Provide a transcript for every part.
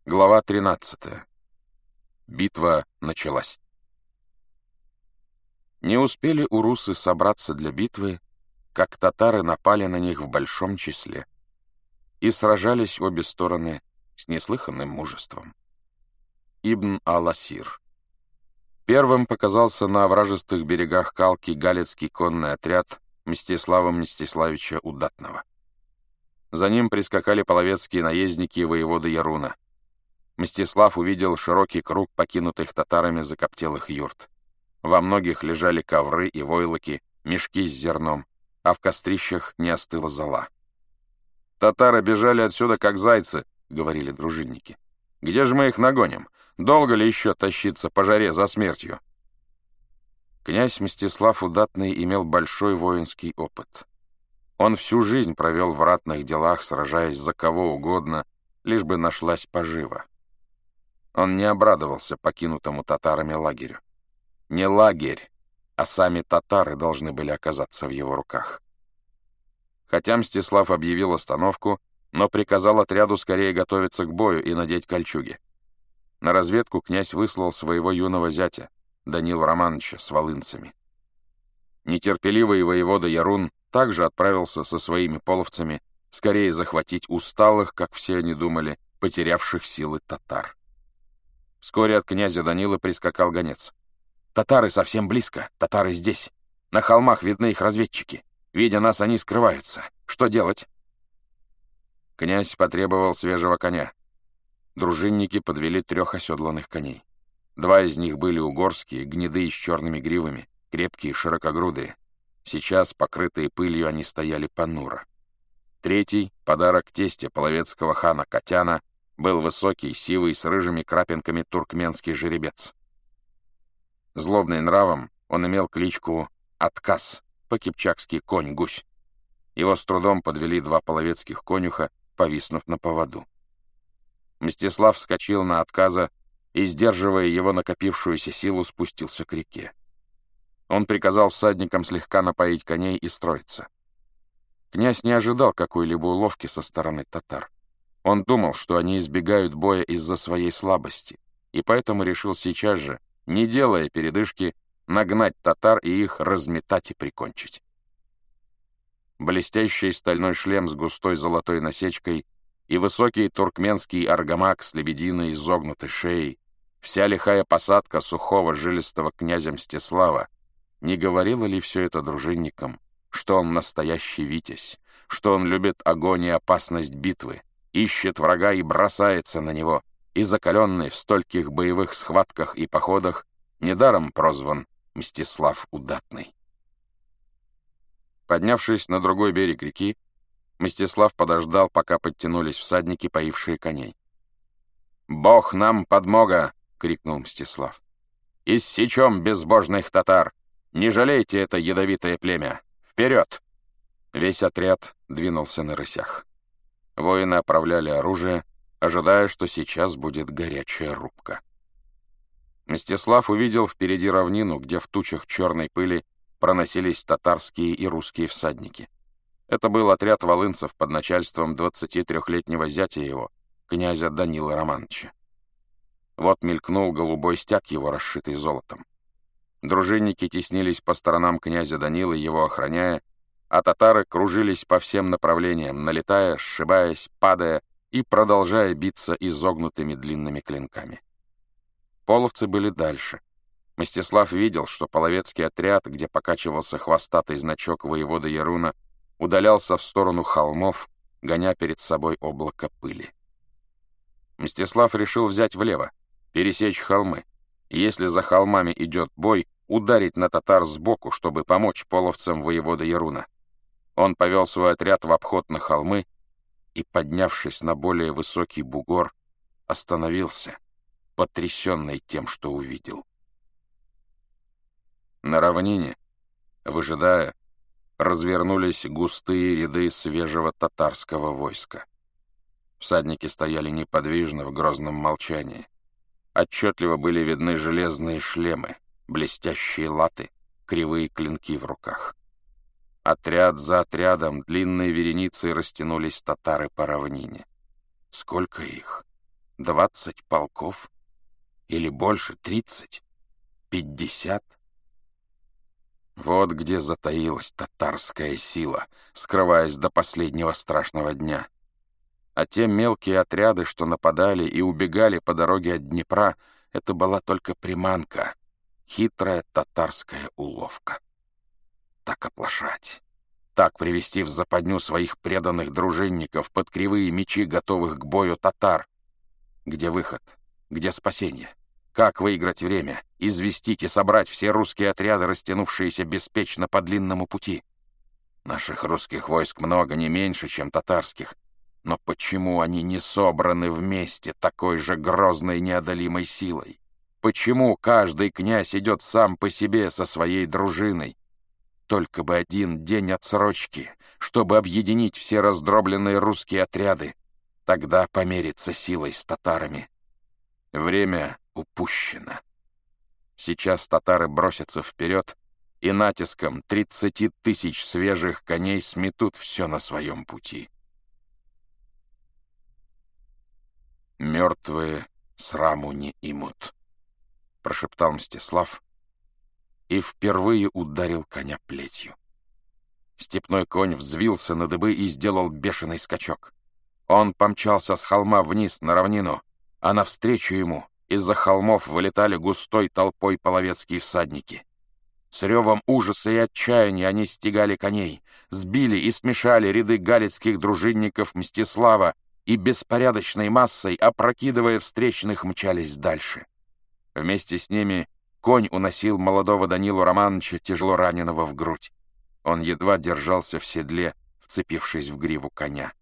Глава 13. Битва началась. Не успели урусы собраться для битвы, как татары напали на них в большом числе, и сражались обе стороны с неслыханным мужеством. Ибн ал-Асир. Первым показался на овражистых берегах Калки галицкий конный отряд Мстислава Мстиславича Удатного. За ним прискакали половецкие наездники воеводы Яруна. Мстислав увидел широкий круг покинутых татарами закоптелых юрт. Во многих лежали ковры и войлоки, мешки с зерном, а в кострищах не остыла зола. «Татары бежали отсюда, как зайцы», — говорили дружинники. «Где же мы их нагоним? Долго ли еще тащиться по жаре за смертью?» Князь Мстислав Удатный имел большой воинский опыт. Он всю жизнь провел в ратных делах, сражаясь за кого угодно, лишь бы нашлась пожива. Он не обрадовался покинутому татарами лагерю. Не лагерь, а сами татары должны были оказаться в его руках. Хотя Мстислав объявил остановку, но приказал отряду скорее готовиться к бою и надеть кольчуги. На разведку князь выслал своего юного зятя, Данила Романовича, с волынцами. Нетерпеливый воевода Ярун также отправился со своими половцами скорее захватить усталых, как все они думали, потерявших силы татар. Вскоре от князя Данила прискакал гонец. «Татары совсем близко, татары здесь. На холмах видны их разведчики. Видя нас, они скрываются. Что делать?» Князь потребовал свежего коня. Дружинники подвели 3 оседланных коней. 2 из них были угорские, гнедые с черными гривами, крепкие, широкогрудые. Сейчас, покрытые пылью, они стояли понуро. 3, подарок тестя половецкого хана Катяна, был высокий, сивый, с рыжими крапинками туркменский жеребец. Злобный нравом он имел кличку Отказ, по-кипчакски конь-гусь. Его с трудом подвели 2 половецких конюха, повиснув на поводу. Мстислав вскочил на Отказа и, сдерживая его накопившуюся силу, спустился к реке. Он приказал всадникам слегка напоить коней и строиться. Князь не ожидал какой-либо уловки со стороны татар. Он думал, что они избегают боя из-за своей слабости, и поэтому решил сейчас же, не делая передышки, нагнать татар и их разметать и прикончить. Блестящий стальной шлем с густой золотой насечкой и высокий туркменский аргамак с лебединой изогнутой шеей, вся лихая посадка сухого жилистого князя Мстислава, не говорило ли все это дружинникам, что он настоящий витязь, что он любит огонь и опасность битвы, ищет врага и бросается на него, и закаленный в стольких боевых схватках и походах недаром прозван Мстислав Удатный. Поднявшись на другой берег реки, Мстислав подождал, пока подтянулись всадники, поившие коней. «Бог нам подмога!» — крикнул Мстислав. «Иссечем безбожных татар! Не жалейте это ядовитое племя! Вперед!» Весь отряд двинулся на рысях. Воины оправляли оружие, ожидая, что сейчас будет горячая рубка. Мстислав увидел впереди равнину, где в тучах черной пыли проносились татарские и русские всадники. Это был отряд волынцев под начальством 23-летнего зятя его, князя Данила Романовича. Вот мелькнул голубой стяг его, расшитый золотом. Дружинники теснились по сторонам князя Данилы, его охраняя, а татары кружились по всем направлениям, налетая, сшибаясь, падая и продолжая биться изогнутыми длинными клинками. Половцы были дальше. Мстислав видел, что половецкий отряд, где покачивался хвостатый значок воевода Яруна, удалялся в сторону холмов, гоня перед собой облако пыли. Мстислав решил взять влево, пересечь холмы, и если за холмами идет бой, ударить на татар сбоку, чтобы помочь половцам воевода Яруна. Он повел свой отряд в обход на холмы и, поднявшись на более высокий бугор, остановился, потрясенный тем, что увидел. На равнине, выжидая, развернулись густые ряды свежего татарского войска. Всадники стояли неподвижно в грозном молчании. Отчетливо были видны железные шлемы, блестящие латы, кривые клинки в руках. Отряд за отрядом длинной вереницей растянулись татары по равнине. Сколько их! 20 полков? Или больше, 30? 50? Вот где затаилась татарская сила, скрываясь до последнего страшного дня. А те мелкие отряды, что нападали и убегали по дороге от Днепра, это была только приманка, хитрая татарская уловка. Так оплошать, так привести в западню своих преданных дружинников под кривые мечи, готовых к бою татар. Где выход? Где спасение? Как выиграть время, известить и собрать все русские отряды, растянувшиеся беспечно по длинному пути? Наших русских войск много, не меньше, чем татарских. Но почему они не собраны вместе такой же грозной неодолимой силой? Почему каждый князь идет сам по себе со своей дружиной? Только бы один день отсрочки, чтобы объединить все раздробленные русские отряды. Тогда помериться силой с татарами. Время упущено. Сейчас татары бросятся вперед и натиском 30 тысяч свежих коней сметут все на своем пути. «Мертвые сраму не имут», — прошептал Мстислав и впервые ударил коня плетью. Степной конь взвился на дыбы и сделал бешеный скачок. Он помчался с холма вниз на равнину, а навстречу ему из-за холмов вылетали густой толпой половецкие всадники. С ревом ужаса и отчаяния они стегали коней, сбили и смешали ряды галицких дружинников Мстислава и беспорядочной массой, опрокидывая встречных, мчались дальше. Вместе с ними конь уносил молодого Данилу Романовича, тяжело раненого в грудь. Он едва держался в седле, вцепившись в гриву коня.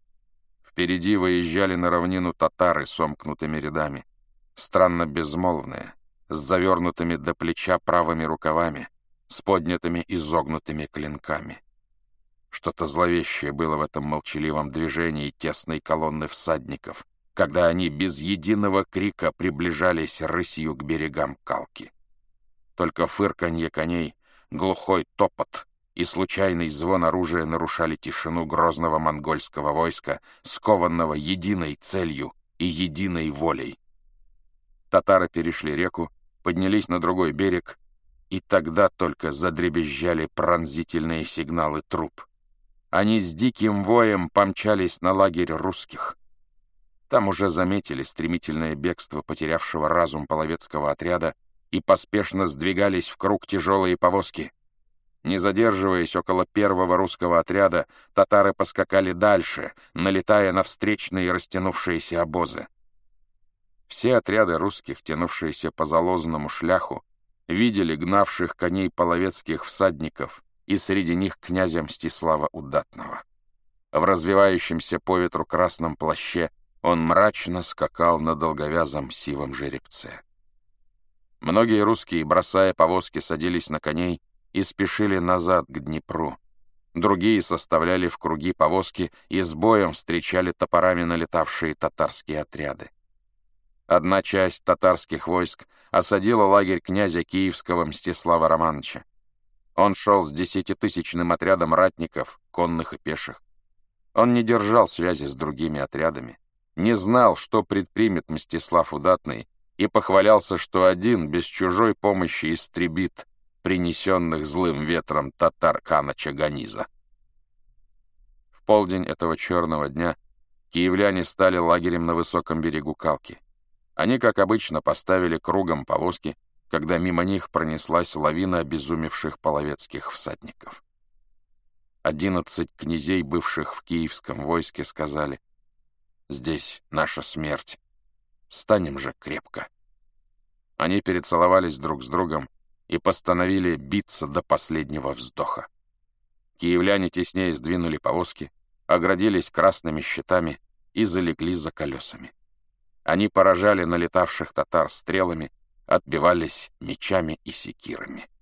Впереди выезжали на равнину татары с сомкнутыми рядами, странно безмолвные, с завернутыми до плеча правыми рукавами, с поднятыми изогнутыми клинками. Что-то зловещее было в этом молчаливом движении тесной колонны всадников, когда они без единого крика приближались рысью к берегам Калки. Только фырканье коней, глухой топот и случайный звон оружия нарушали тишину грозного монгольского войска, скованного единой целью и единой волей. Татары перешли реку, поднялись на другой берег, и тогда только задребезжали пронзительные сигналы труп. Они с диким воем помчались на лагерь русских. Там уже заметили стремительное бегство потерявшего разум половецкого отряда и поспешно сдвигались в круг тяжелые повозки. Не задерживаясь около первого русского отряда, татары поскакали дальше, налетая на встречные растянувшиеся обозы. Все отряды русских, тянувшиеся по залозному шляху, видели гнавших коней половецких всадников и среди них князя Мстислава Удатного. В развивающемся по ветру красном плаще он мрачно скакал на долговязом сивом жеребце. Многие русские, бросая повозки, садились на коней и спешили назад к Днепру. Другие составляли в круги повозки и с боем встречали топорами налетавшие татарские отряды. Одна часть татарских войск осадила лагерь князя Киевского Мстислава Романовича. Он шел с 10-тысячным отрядом ратников, конных и пеших. Он не держал связи с другими отрядами, не знал, что предпримет Мстислав Удатный, и похвалялся, что один без чужой помощи истребит принесенных злым ветром татар хана Чаганиза. В полдень этого черного дня киевляне стали лагерем на высоком берегу Калки. Они, как обычно, поставили кругом повозки, когда мимо них пронеслась лавина обезумевших половецких всадников. 11 князей, бывших в киевском войске, сказали: «Здесь наша смерть. Станем же крепко». Они перецеловались друг с другом и постановили биться до последнего вздоха. Киевляне теснее сдвинули повозки, оградились красными щитами и залегли за колесами. Они поражали налетавших татар стрелами, отбивались мечами и секирами.